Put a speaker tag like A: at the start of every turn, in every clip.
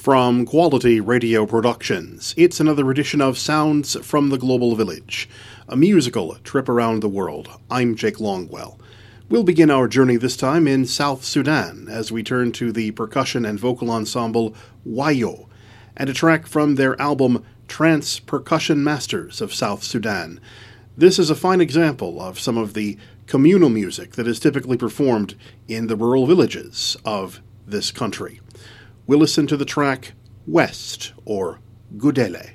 A: From Quality Radio Productions, it's another edition of Sounds from the Global Village, a musical trip around the world. I'm Jake Longwell. We'll begin our journey this time in South Sudan as we turn to the percussion and vocal ensemble Wayo, and a track from their album Trance Percussion Masters of South Sudan. This is a fine example of some of the communal music that is typically performed in the rural villages of this country. We'll listen to the track West, or Gudele.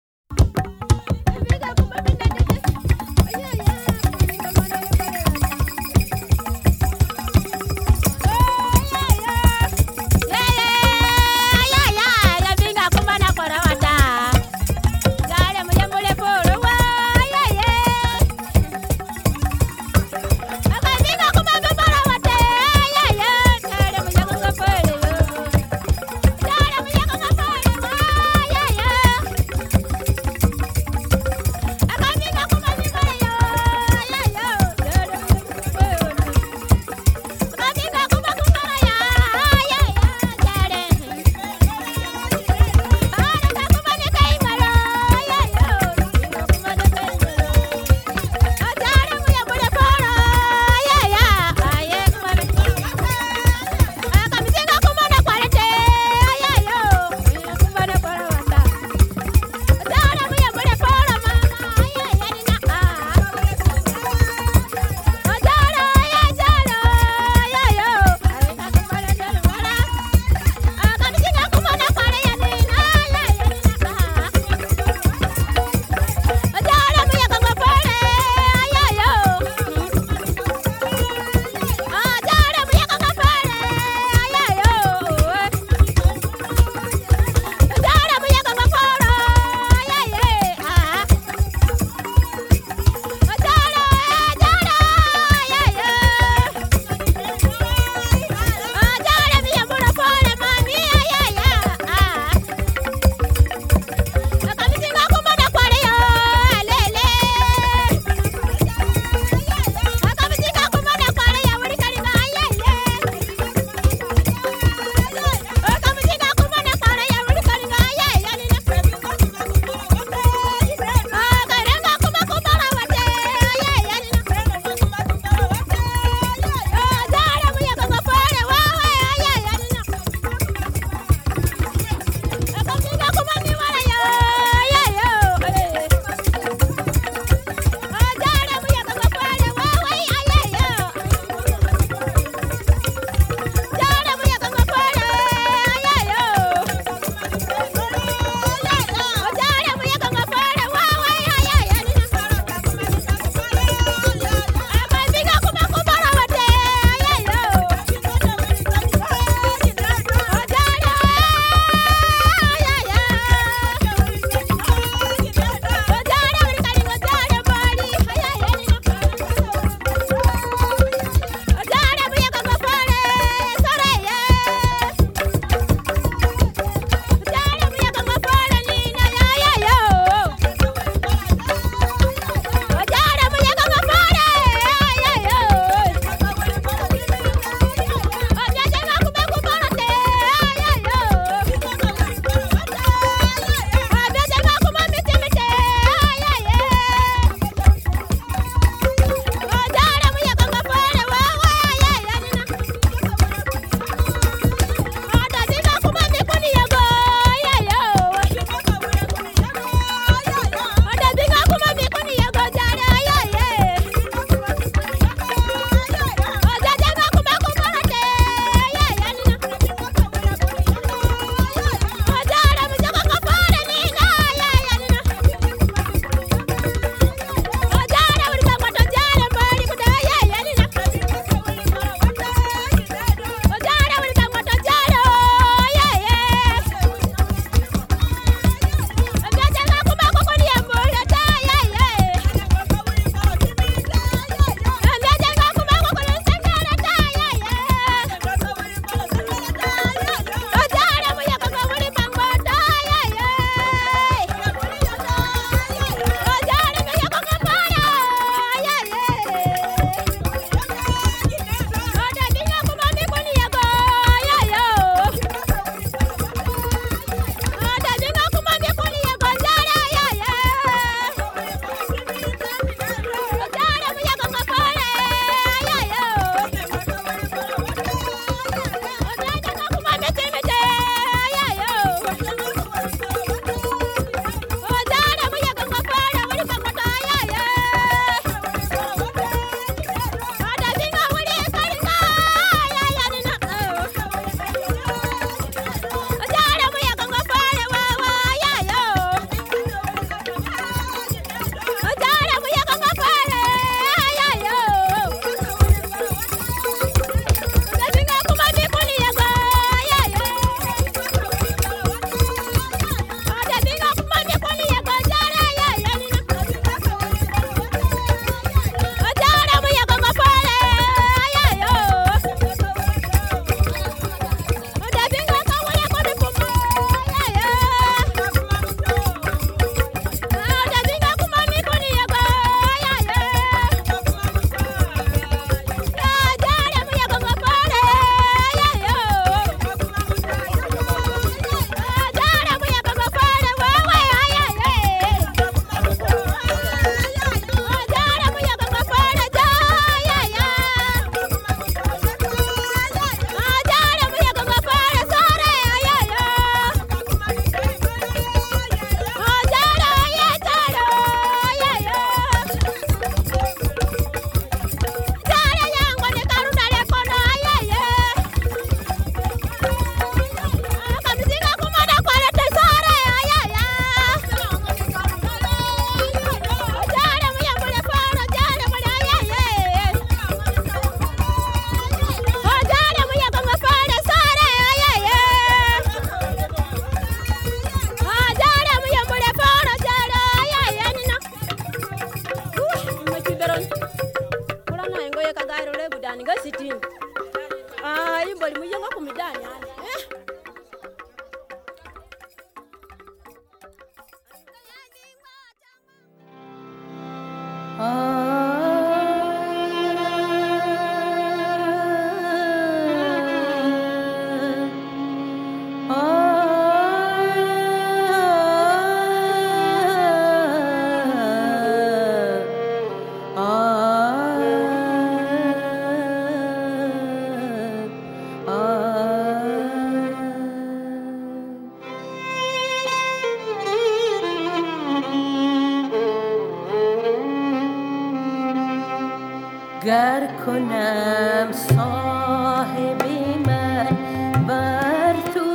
B: گر کنم صاحب من بر تو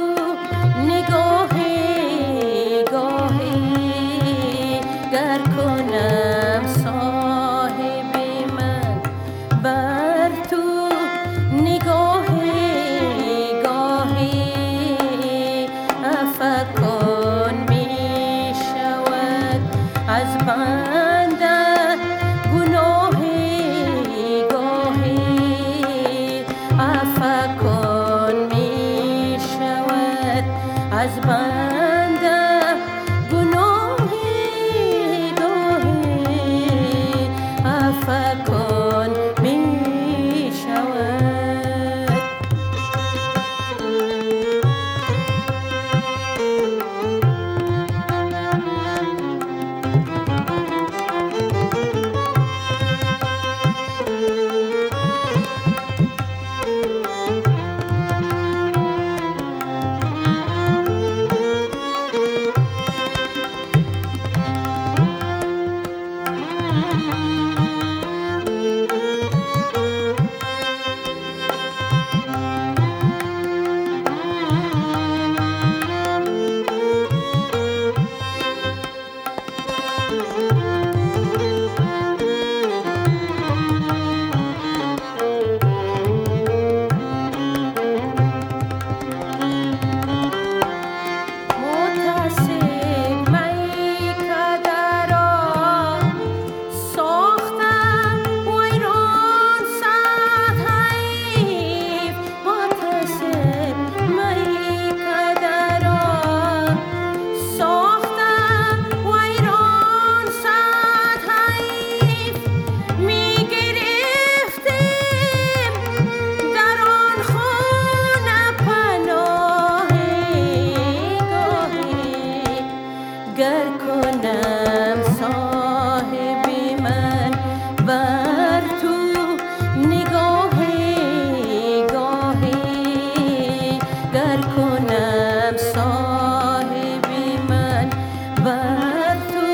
B: نگاهی گاهی، گر کنم صاحب من بر تو نگاهی گاهی، عفو کن می شود از بنده گناهی گاهی، عفو کن می شود از بنده گناهی گاهی، عفو کن می شود. گر کنم صاحب من بر تو نگاهی گاهی، گر کنم صاحب من بر تو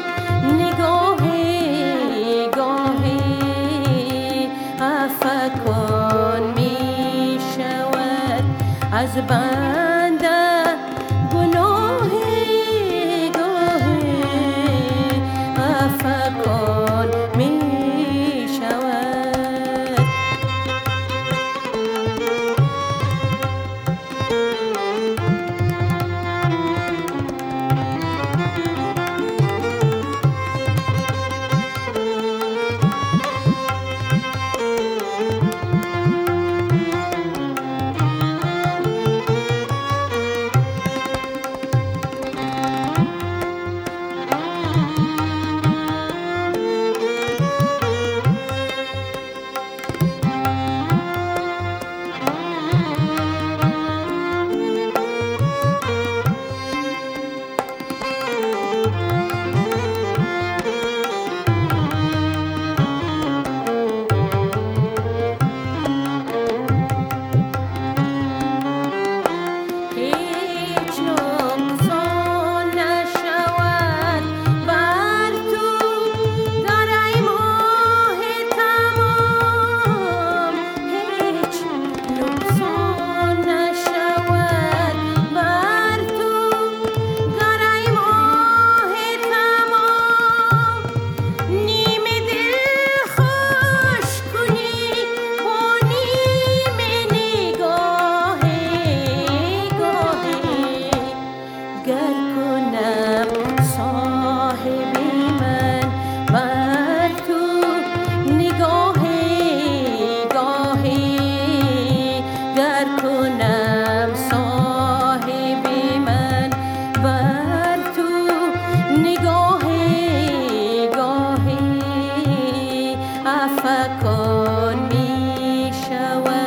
B: نگاهی گاهی، عفو کن می شود از بنده گناهی گاهی، عفو کن می شود.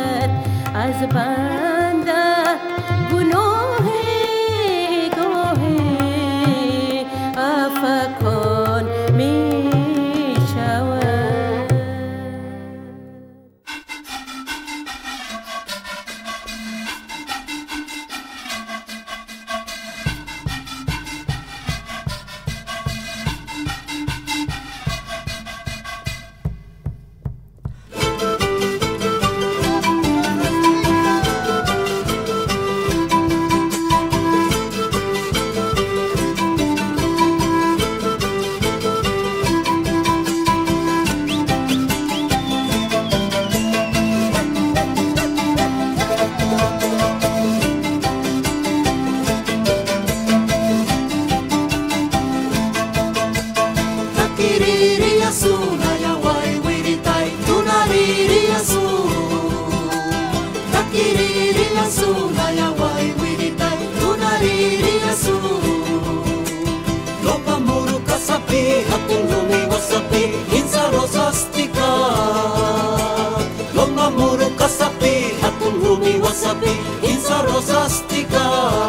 B: از بنده گناه گاهی
C: wasabi, Insa rosastica.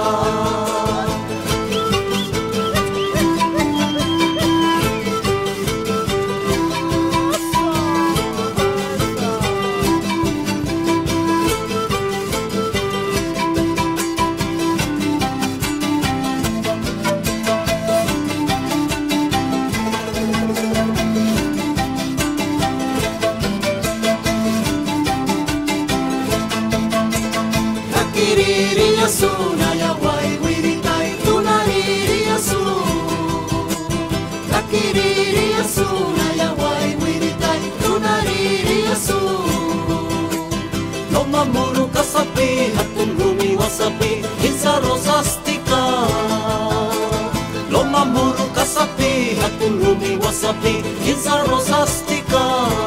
C: Sunaya wai wiritai tunariri asu. Takiriri asunaya wai wiritai tunariri asu. Lomamuru kasapi hatun rumi wasabi Insa rosastica. Lomamuru kasapi hatun rumi wasabi Insa rosastica.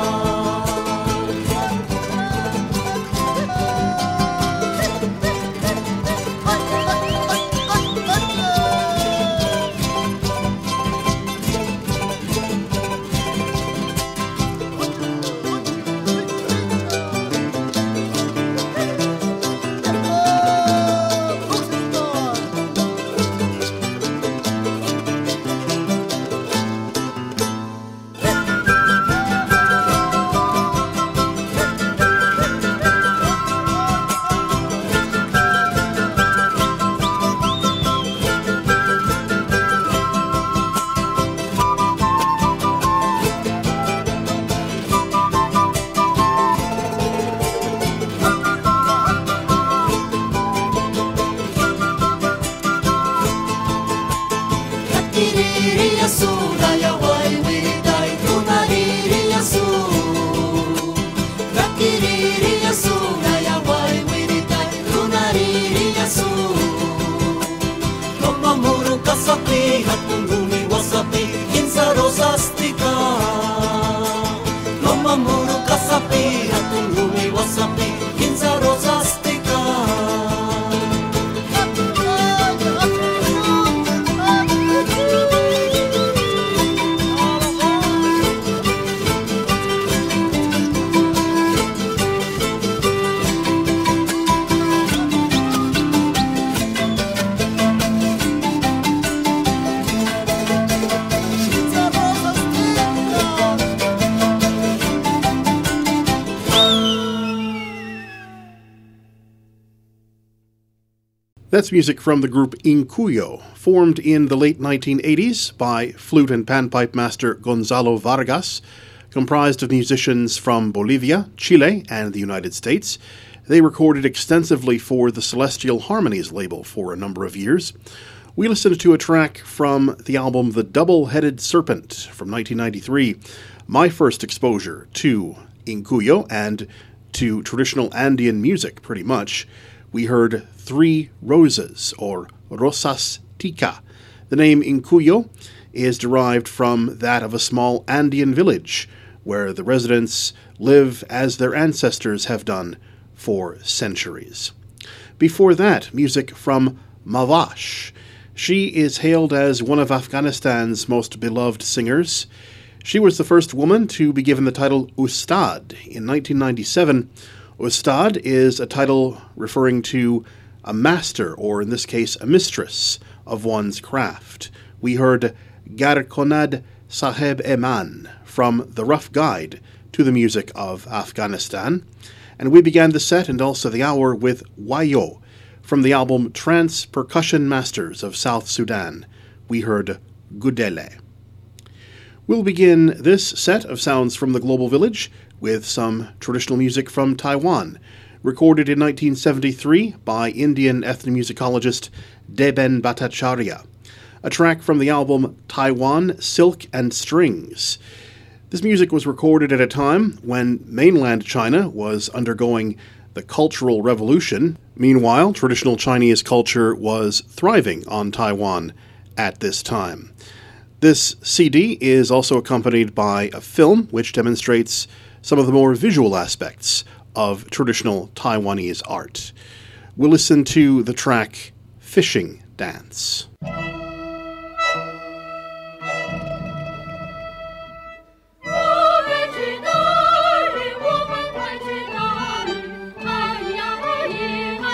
A: That's music from the group Incuyo, formed in the late 1980s by flute and panpipe master Gonzalo Vargas, comprised of musicians from Bolivia, Chile, and the United States. They recorded extensively for the Celestial Harmonies label for a number of years. We listened to a track from the album The Double-Headed Serpent from 1993, my first exposure to Incuyo and to traditional Andean music, pretty much. We heard Three Roses, or Rosas Tica. The name Incuyo is derived from that of a small Andean village, where the residents live as their ancestors have done for centuries. Before that, music from Mavash. She is hailed as one of Afghanistan's most beloved singers. She was the first woman to be given the title Ustad in 1997. Ustad is a title referring to a master, or in this case, a mistress of one's craft. We heard Garkonad Saheb Eman from The Rough Guide to the Music of Afghanistan. And we began the set and also the hour with Wayo from the album Trance Percussion Masters of South Sudan. We heard Gudele. We'll begin this set of sounds from the Global Village with some traditional music from Taiwan, recorded in 1973 by Indian ethnomusicologist Deben Bhattacharya. A track from the album Taiwan, Silk and Strings. This music was recorded at a time when mainland China was undergoing the Cultural Revolution. Meanwhile, traditional Chinese culture was thriving on Taiwan at this time. This CD is also accompanied by a film which demonstrates some of the more visual aspects of traditional Taiwanese art. We'll listen to the track Fishing Dance.
D: Hi,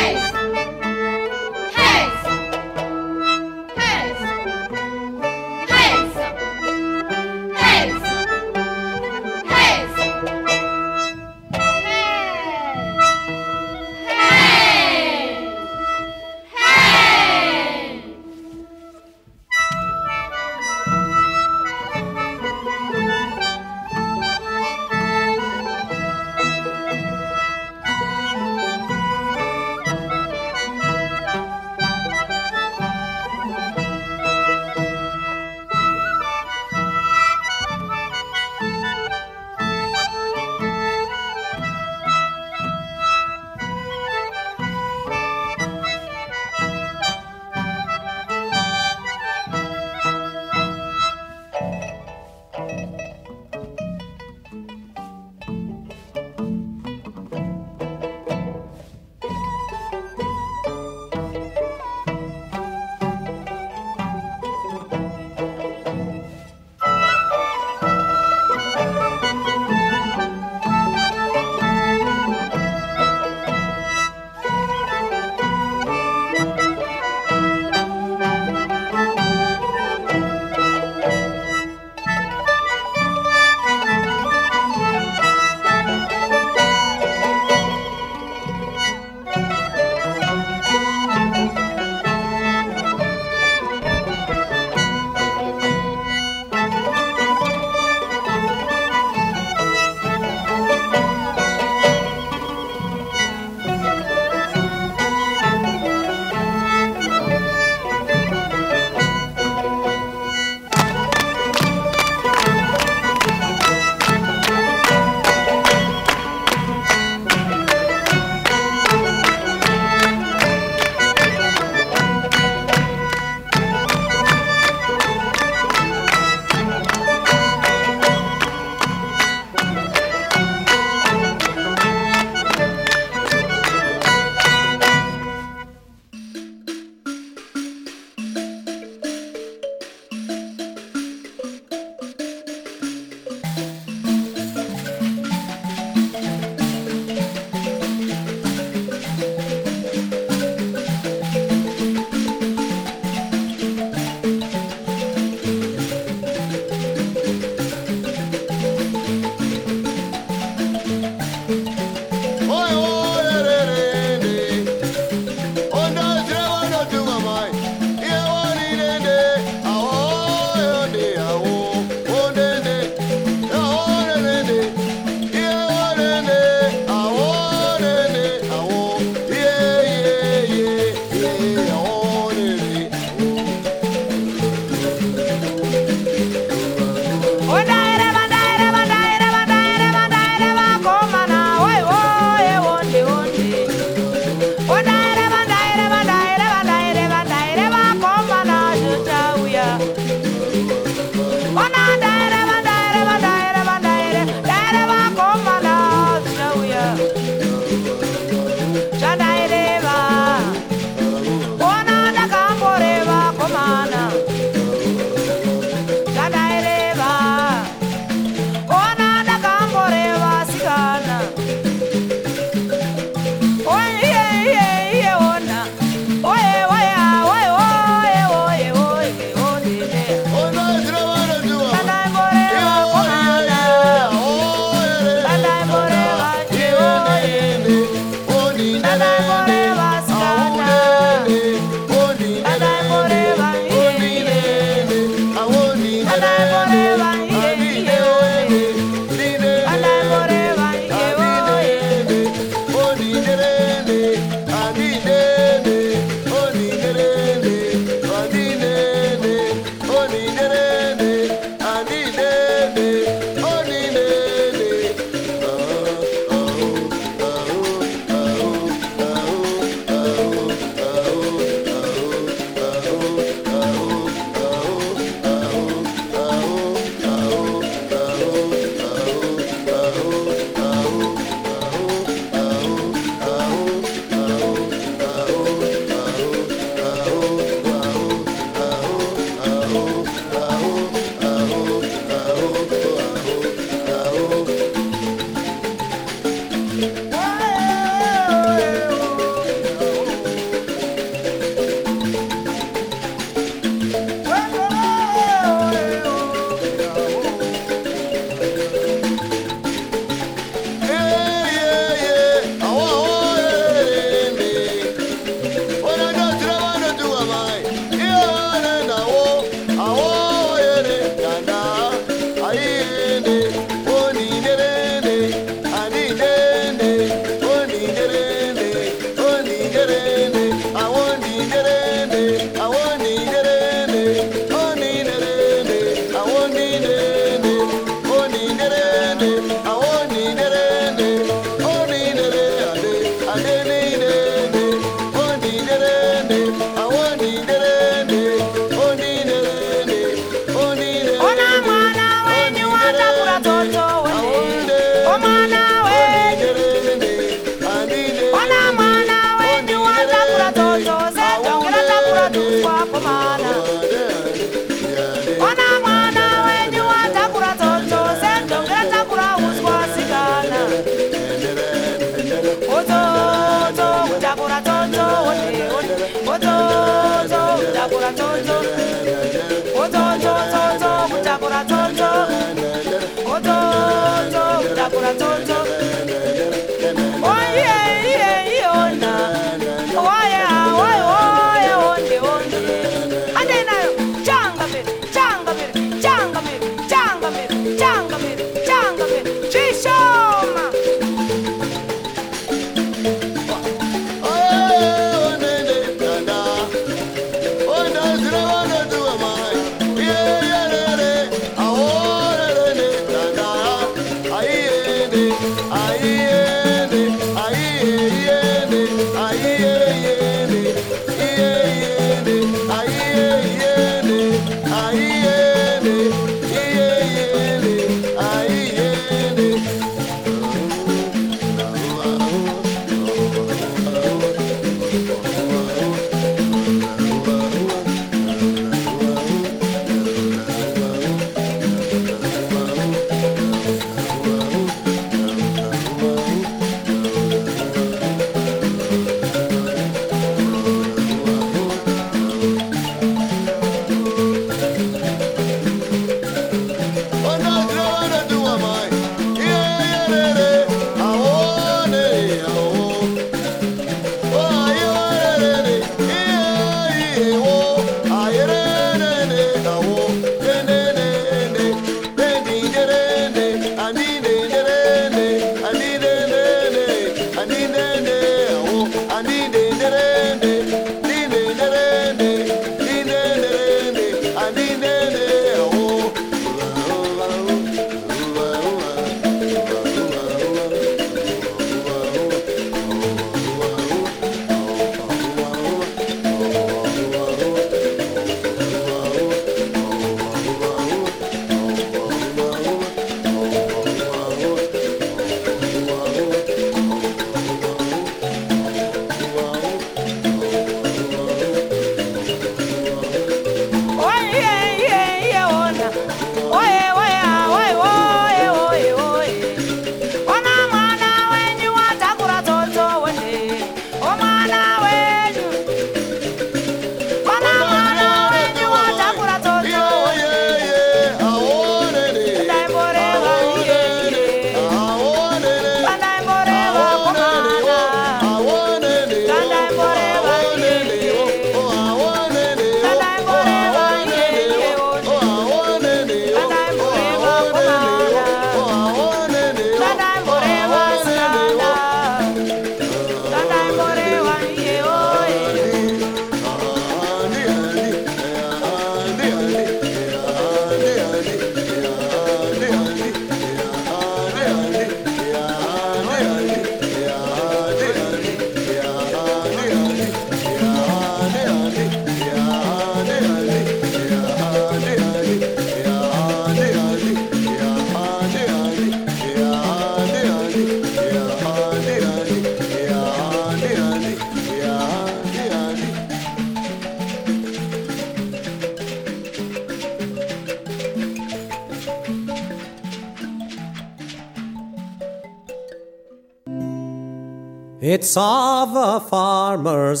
D: It's of a farmer's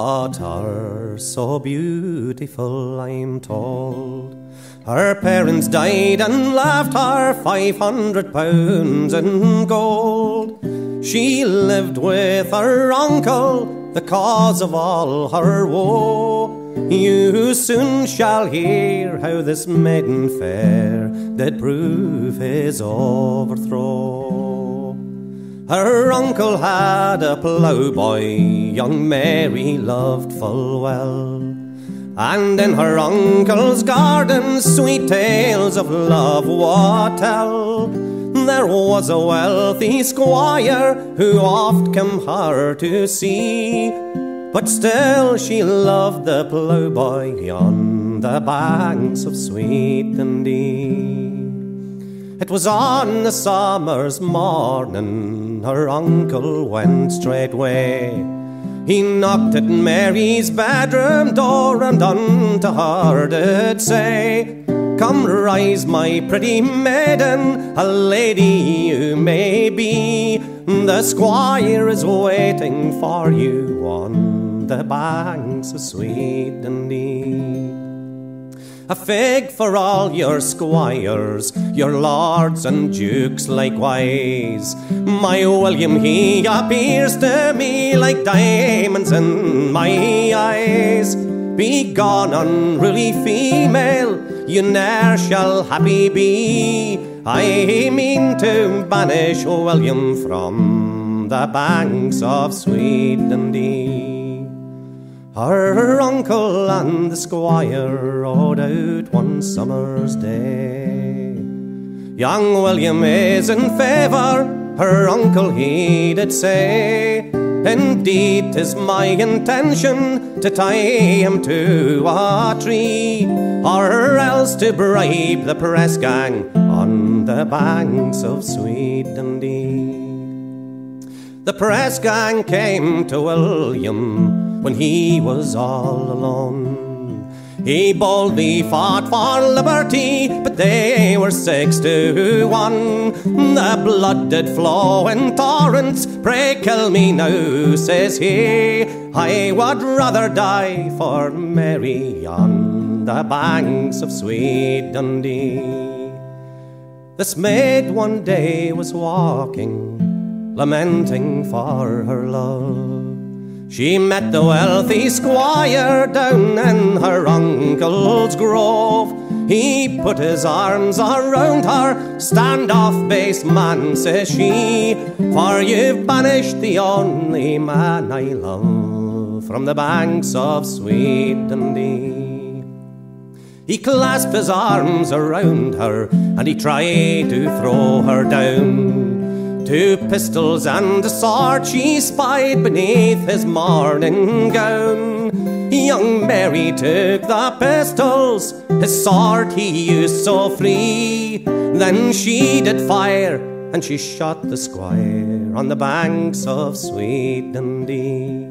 D: daughter, so beautiful, I'm told. Her parents died and left her £500 in gold. She lived with her uncle, the cause of all her woe. You soon shall hear how this maiden fair did prove his overthrow. Her uncle had a ploughboy, young Mary loved full well. And in her uncle's garden sweet tales of love would tell. There was a wealthy squire who oft came her to see, but still she loved the ploughboy on the banks of Sweet Dundee. It was on a summer's morning her uncle went straightway. He knocked at Mary's bedroom door and unto her did say, "Come rise, my pretty maiden, a lady you may be. The squire is waiting for you on the banks of Sweet Dundee." A fig for all your squires, your lords and dukes likewise. My William, he appears to me like diamonds in my eyes. Begone, unruly female, you ne'er shall happy be. I mean to banish William from the banks of sweet Dundee. Her uncle and the squire rode out one summer's day. Young William is in favour, her uncle he did say. Indeed, 'tis my intention to tie him to a tree, or else to bribe the press gang on the banks of sweet Dundee. The press gang came to William when he was all alone. He boldly fought for liberty, but they were 6-1. The blood did flow in torrents. Pray kill me now, says he. I would rather die for Mary on the banks of sweet Dundee. This maid one day was walking, lamenting for her love. She met the wealthy squire down in her uncle's grove. He put his arms around her. "Stand off, base man," says she, "for you've banished the only man I love from the banks of sweet Dundee." He clasped his arms around her and he tried to throw her down. 2 pistols and a sword she spied beneath his morning gown. Young Mary took the pistols, his sword he used so free. Then she did fire and she shot the squire on the banks of sweet Dundee.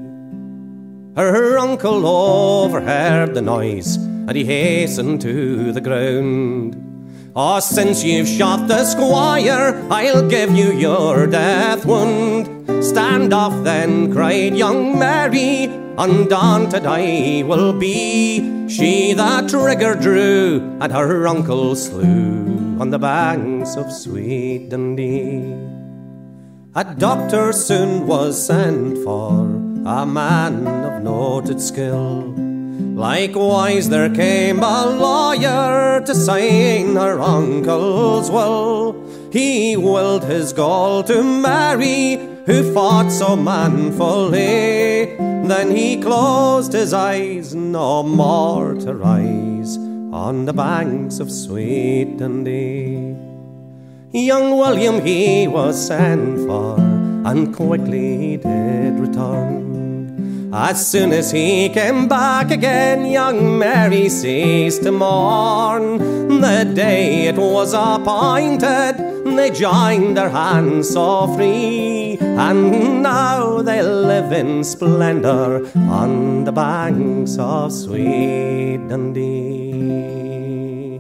D: Her uncle overheard the noise and he hastened to the ground. "Oh, since you've shot the squire, I'll give you your death wound." "Stand off then," cried young Mary, "undaunted I will be." She the trigger drew and her uncle slew on the banks of sweet Dundee. A doctor soon was sent for, a man of noted skill. Likewise there came a lawyer to sign her uncle's will. He willed his gold to Mary, who fought so manfully. Then he closed his eyes, no more to rise on the banks of sweet Dundee. Young William he was sent for, and quickly he did return. As soon as he came back again, young Mary ceased to mourn. The day it was appointed, they joined their hands so free, and now they live in splendour on the banks of sweet Dundee.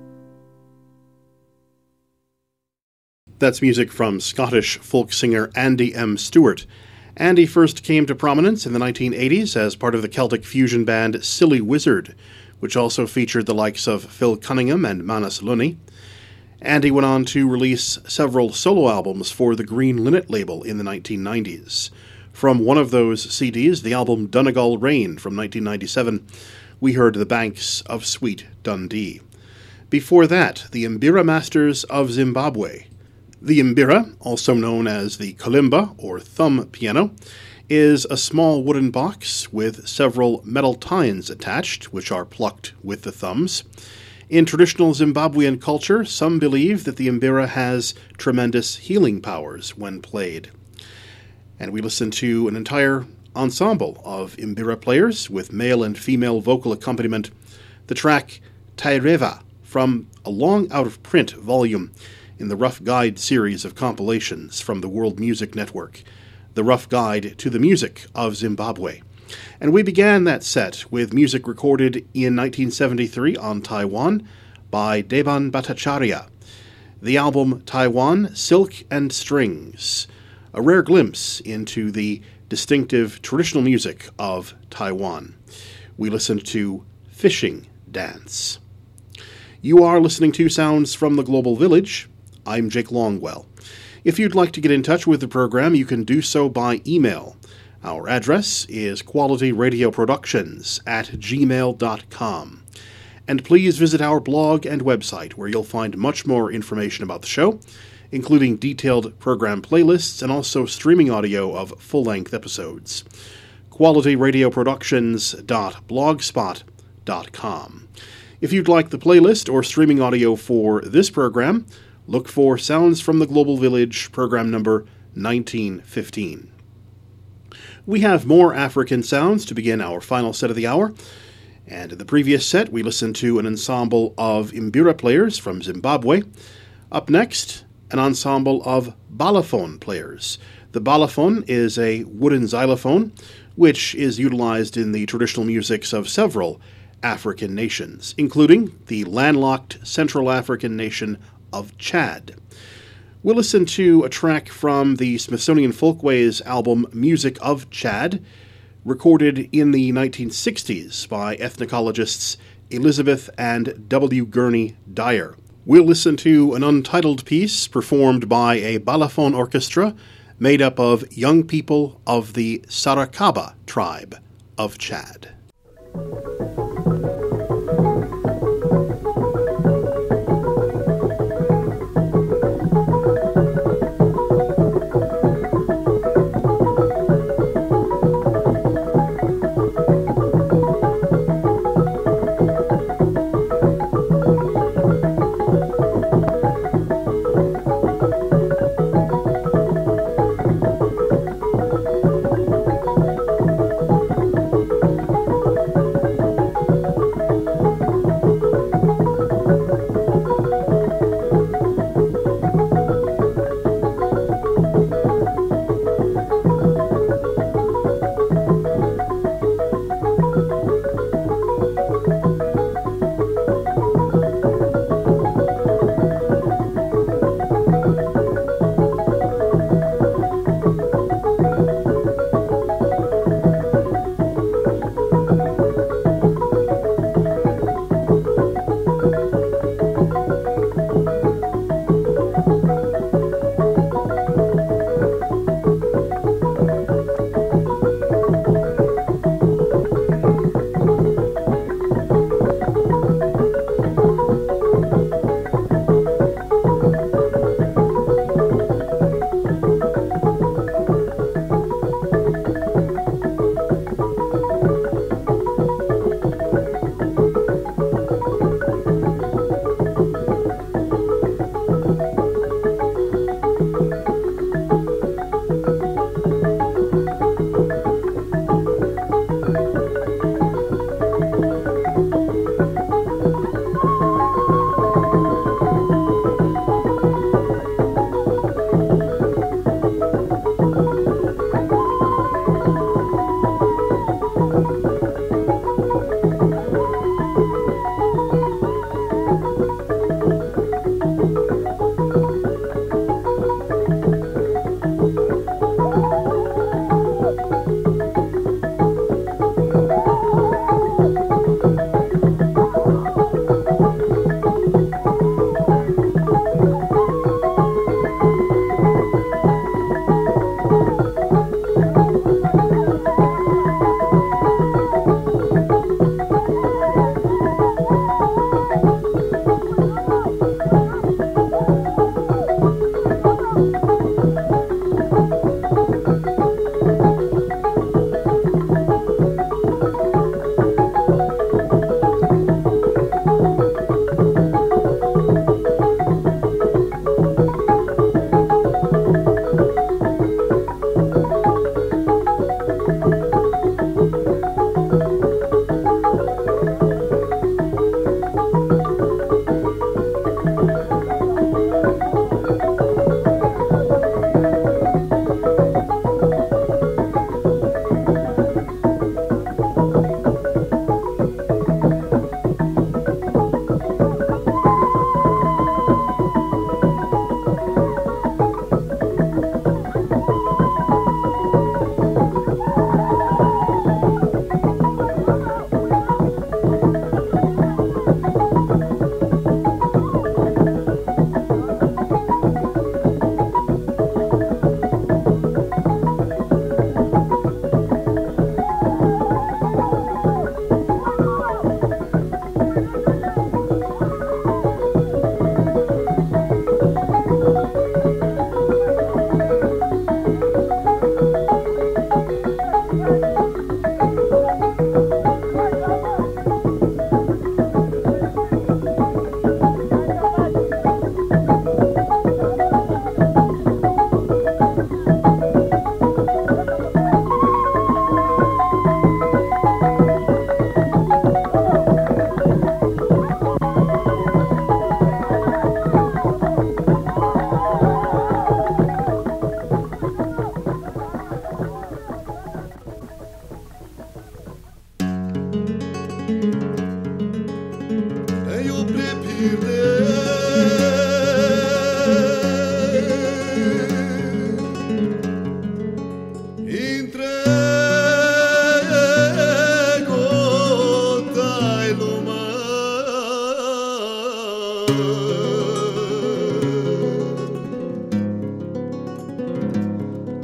A: That's music from Scottish folk singer Andy M. Stewart. Andy first came to prominence in the 1980s as part of the Celtic fusion band Silly Wizard, which also featured the likes of Phil Cunningham and Manus Lunny. Andy went on to release several solo albums for the Green Linnet label in the 1990s. From one of those CDs, the album Donegal Rain from 1997, we heard The Banks of Sweet Dundee. Before that, the Mbira Masters of Zimbabwe. The mbira, also known as the kalimba or thumb piano, is a small wooden box with several metal tines attached, which are plucked with the thumbs. In traditional Zimbabwean culture, some believe that the mbira has tremendous healing powers when played. And we listen to an entire ensemble of mbira players with male and female vocal accompaniment, the track Taireva from a long out-of-print volume in the Rough Guide series of compilations from the World Music Network, The Rough Guide to the Music of Zimbabwe. And we began that set with music recorded in 1973 on Taiwan by Deban Bhattacharya. The album Taiwan, Silk and Strings, a rare glimpse into the distinctive traditional music of Taiwan. We listened to Fishing Dance. You are listening to Sounds from the Global Village. I'm Jake Longwell. If you'd like to get in touch with the program, you can do so by email. Our address is qualityradioproductions@gmail.com. And please visit our blog and website, where you'll find much more information about the show, including detailed program playlists and also streaming audio of full-length episodes. qualityradioproductions.blogspot.com. If you'd like the playlist or streaming audio for this program, look for Sounds from the Global Village, program number 1915. We have more African sounds to begin our final set of the hour, and in the previous set we listened to an ensemble of mbira players from Zimbabwe. Up next, an ensemble of balafon players. The balafon is a wooden xylophone, which is utilized in the traditional musics of several African nations, including the landlocked Central African nation of Chad. We'll listen to a track from the Smithsonian Folkways album Music of Chad, recorded in the 1960s by ethnologists Elizabeth and W. Gurney Dyer. We'll listen to an untitled piece performed by a balafon orchestra made up of young people of the Sarakaba tribe of Chad.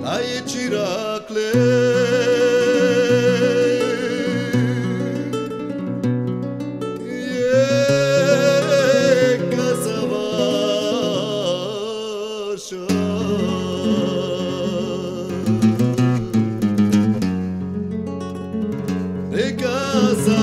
E: aici Iracle. E casa vașa. E casa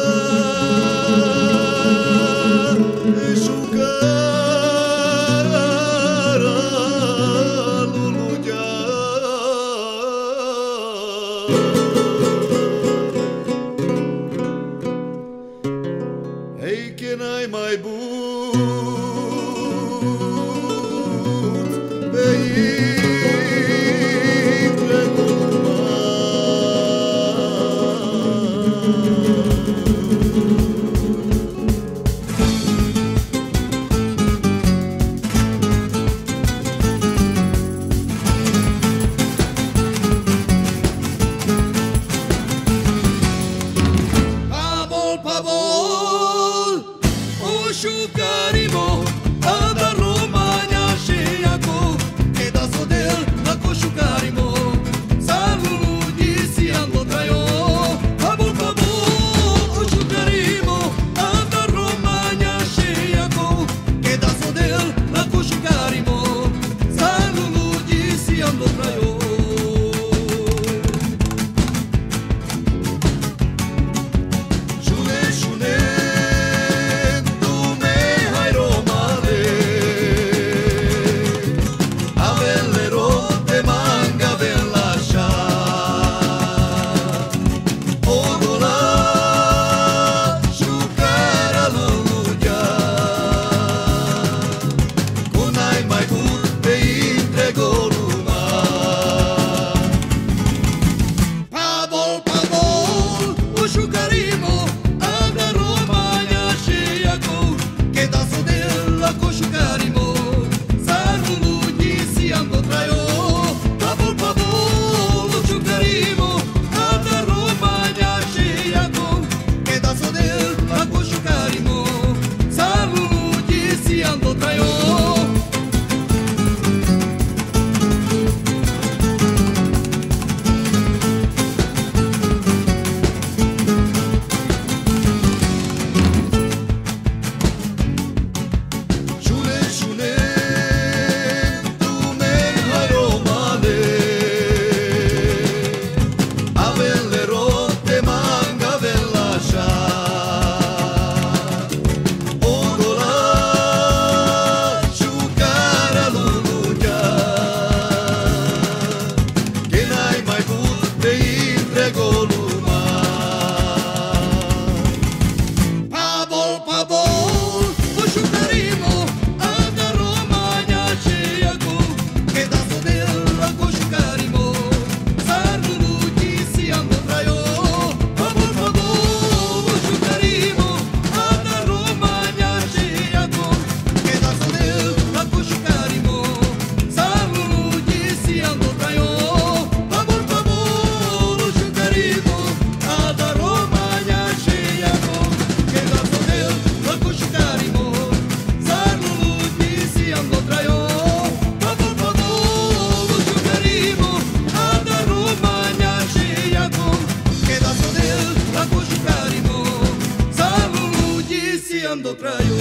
F: cuando traigo.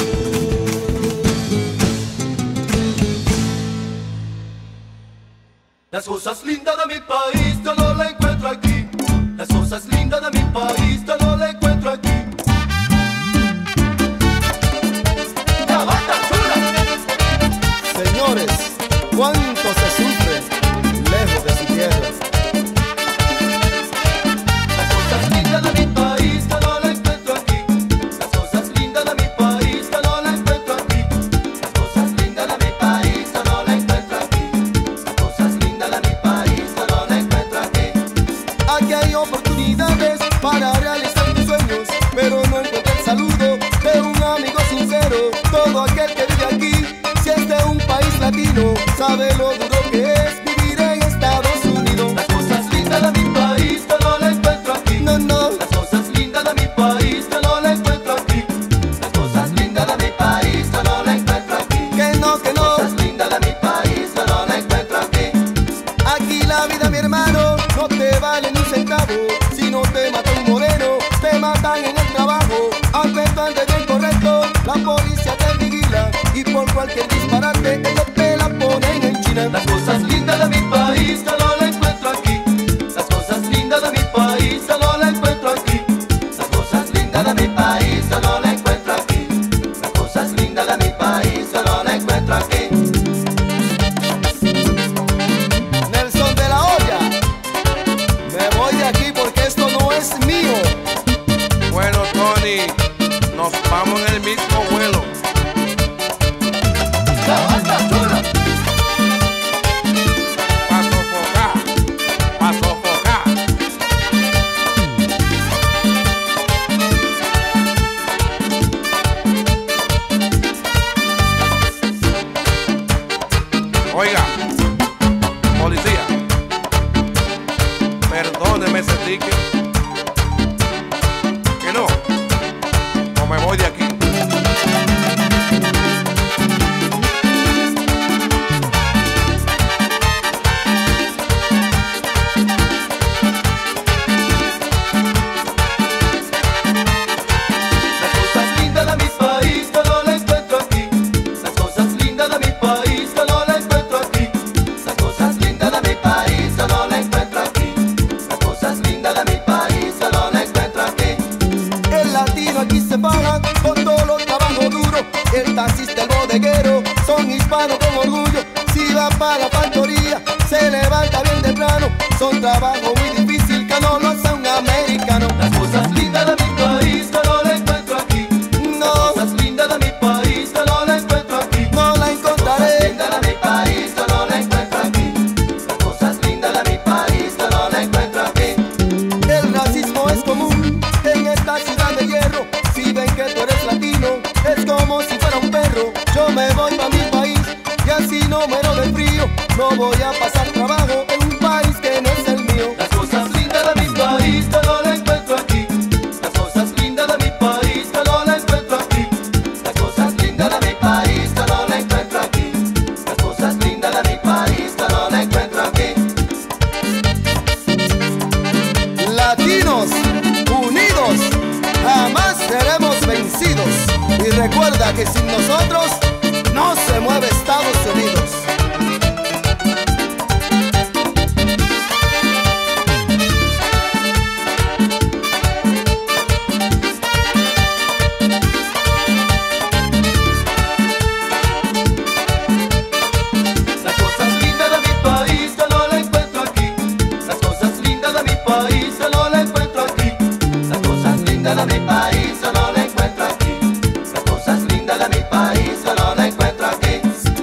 C: Las cosas lindas de mi país yo no la encuentro aquí. Las cosas lindas de mi país yo no la encuentro aquí.
F: Señores, cuánto se sufre lejos de su tierra.
C: Las cosas lindas de mi país yo no la encuentro aquí. Las cosas lindas de mi país yo no la encuentro aquí. Las cosas lindas de mi país yo no la encuentro aquí. Las cosas lindas de mi país yo no la encuentro aquí.
F: Aquí hay oportunidades para realizar tus sueños, pero no encuentro el saludo de un amigo sincero. Todo aquel que vive aquí, si es de un país latino, sabe lo duro que es vivir en Estados Unidos.
C: Las cosas lindas de mi país yo no la encuentro aquí.
F: No, no.
C: Las cosas lindas de mi país yo no la encuentro aquí. Las cosas lindas de mi país yo no la encuentro aquí.
F: Que no, que no.
C: Las cosas lindas de mi país yo no la encuentro aquí.
F: Aquí la no te vale ni un centavo. Si no te mata un moreno, te matan en el trabajo. Aunque tú andes bien correcto, la policía te vigila y por cualquier disparate ellos te la ponen en China.
C: Las cosas lindas de mi país solo la encuentro aquí. Las cosas lindas de mi país solo la encuentro aquí. Las cosas lindas de mi país solo la encuentro aquí. Las cosas lindas de mi país solo la encuentro aquí.
F: Nelson de la Hoya, me voy de aquí porque esto no es mío.
G: Bueno, Tony, nos vamos en el mismo vuelo. Pa' sofocar, pa' sofocar. Oiga, policía, perdóneme ese ticket. Que no me voy de aquí.
C: Las cosas lindas de mi país solo la encuentro aquí. Las cosas lindas de mi país solo la encuentro aquí. Las cosas lindas de mi país solo la encuentro aquí. Las cosas lindas de mi país solo la encuentro aquí.
F: El latino aquí se paga con todos los trabajos duros. El taxista, el bodeguero, son hispanos con orgullo. Si va para la factoría, se levanta bien temprano. Son trabajos muy difíciles que no lo hace un americano.
C: Las cosas lindas de mi país solo la encuentro aquí.
F: No,
C: Las cosas lindas de mi país solo la encuentro aquí.
F: no la
C: Las
F: encontraré.
C: lindas de mi país solo la encuentro aquí. Las cosas lindas de mi país solo la encuentro aquí.
F: El racismo es común en esta ciudad de hierro. Si ven que tú eres latino, es como si fuera un perro. Yo me voy pa' mi país y así no muero de frío. No voy a pasar trabajo en un país que no es el mío.
C: Las cosas lindas de mi país solo la encuentro aquí. Las cosas lindas de mi país solo la encuentro aquí. Las cosas lindas de mi país solo la encuentro aquí. Las cosas lindas de mi país solo la encuentro aquí.
F: Latinos unidos, jamás seremos vencidos. Y recuerda que sin nosotros no se mueve Estados Unidos.
C: Las cosas lindas de mi país solo la encuentro aquí. Las cosas lindas de mi país solo la encuentro aquí. Las cosas lindas de mi país solo la encuentro aquí. Las cosas lindas de mi país solo la encuentro aquí.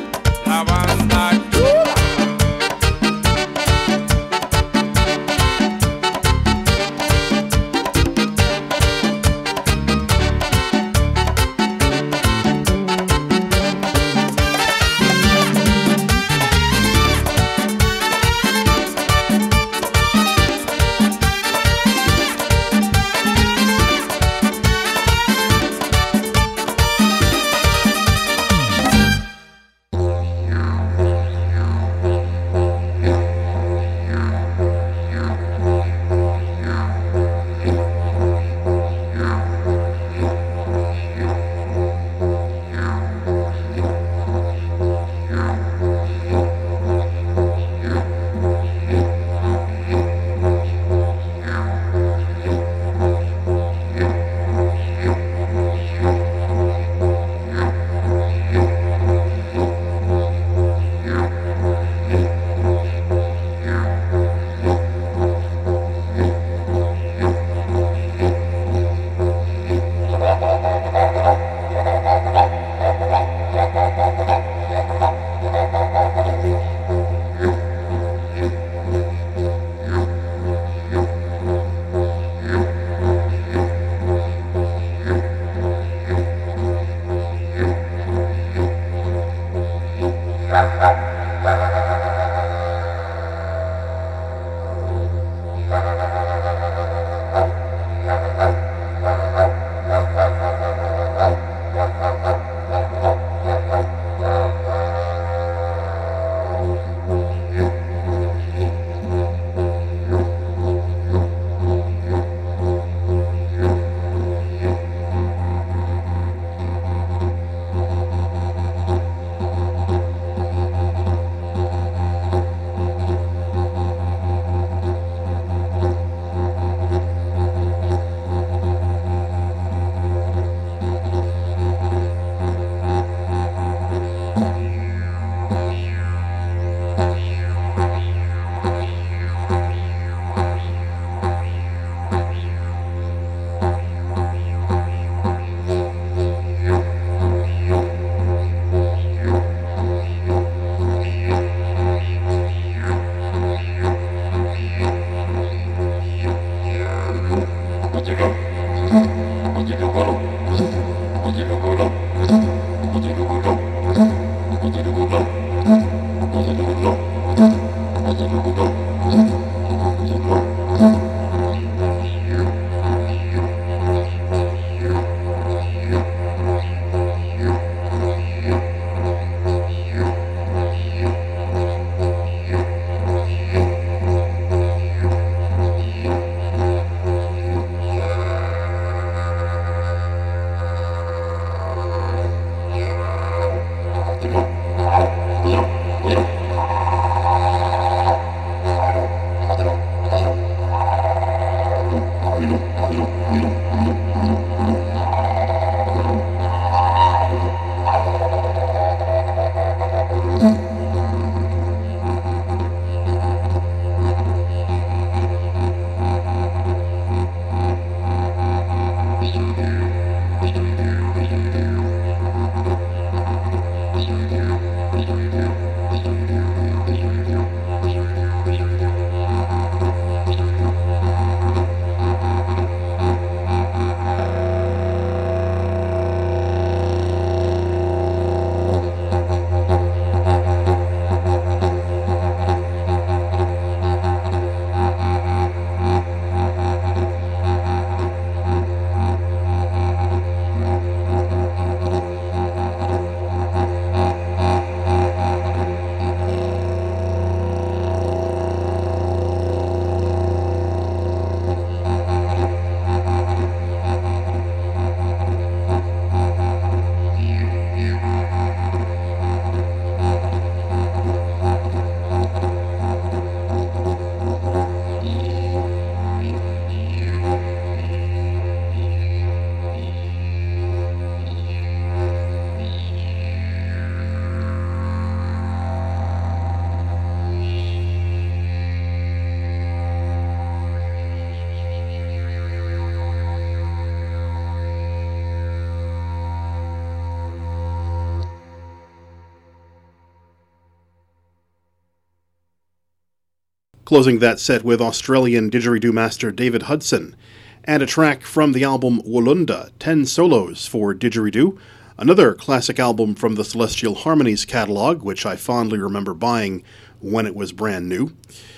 A: Closing that set with Australian didgeridoo master David Hudson, and a track from the album Wolunda, 10 Solos for Didgeridoo, another classic album from the Celestial Harmonies catalog, which I fondly remember buying when it was brand new.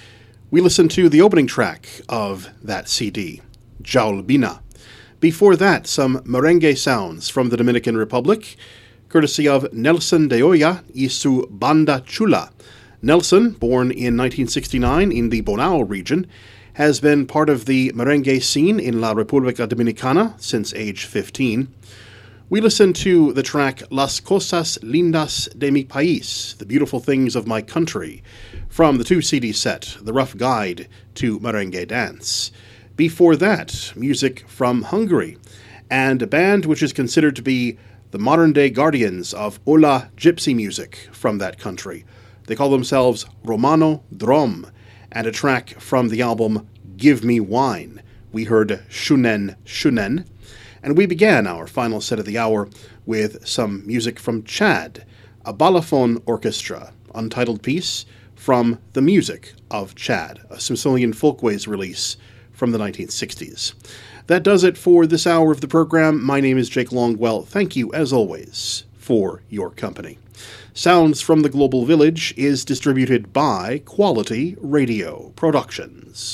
A: We listened to the opening track of that CD, Jaulbina. Before that, some merengue sounds from the Dominican Republic, courtesy of Nelson de Oya y su Banda Chula. Nelson, born in 1969 in the Bonao region, has been part of the merengue scene in La República Dominicana since age 15. We listened to the track Las Cosas Lindas de mi País, The Beautiful Things of My Country, from the 2-CD set, The Rough Guide to Merengue Dance. Before that, music from Hungary, and a band which is considered to be the modern-day guardians of Ola gypsy music from that country. They call themselves Romano Drom, and a track from the album Give Me Wine. We heard Shunen Shunen, and we began our final set of the hour with some music from Chad, a Balafon orchestra, untitled piece from The Music of Chad, a Smithsonian Folkways release from the 1960s. That does it for this hour of the program. My name is Jake Longwell. Thank you, as always, for your company. Sounds from the Global Village is distributed by Quality Radio Productions.